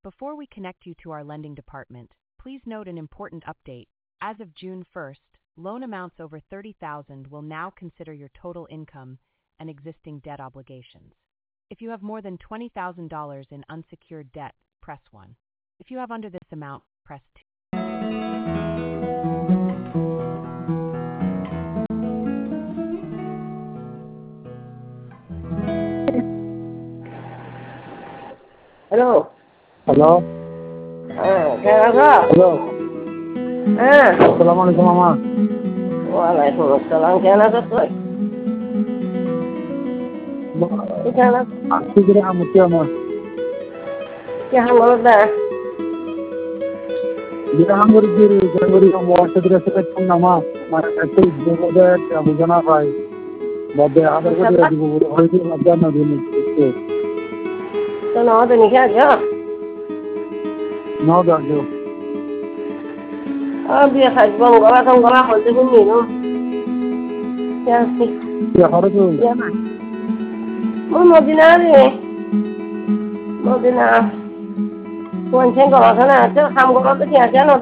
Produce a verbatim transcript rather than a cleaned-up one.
Before we connect you to our lending department, please note an important update. As of June first, loan amounts over thirty thousand dollars will now consider your total income and existing debt obligations. If you have more than twenty thousand dollars in unsecured debt, press one. If you have under this amount, press two. Hello. Hello. Ah, kaya ka? Hello. Ah. Assalamualaikum mama. Waalaikumsalam. Kaya ka to? Kaya na? Sige na mo tiya mo. Kaya mo na. Dito ang guri January mo sa dire sa kung nama. Mara ito dito da bujana kai. Bade agar ko dire dibo hoy din adda na din. To no to ni kaya ka? No da jo. Ah, biya khaj bang gala tong gala holte ko ni no. Kaya si. Ya haro jo. Ya ma. Mo mo dinare. Mo dinare. Kuan chen ko kana cha kham ko to kya cha no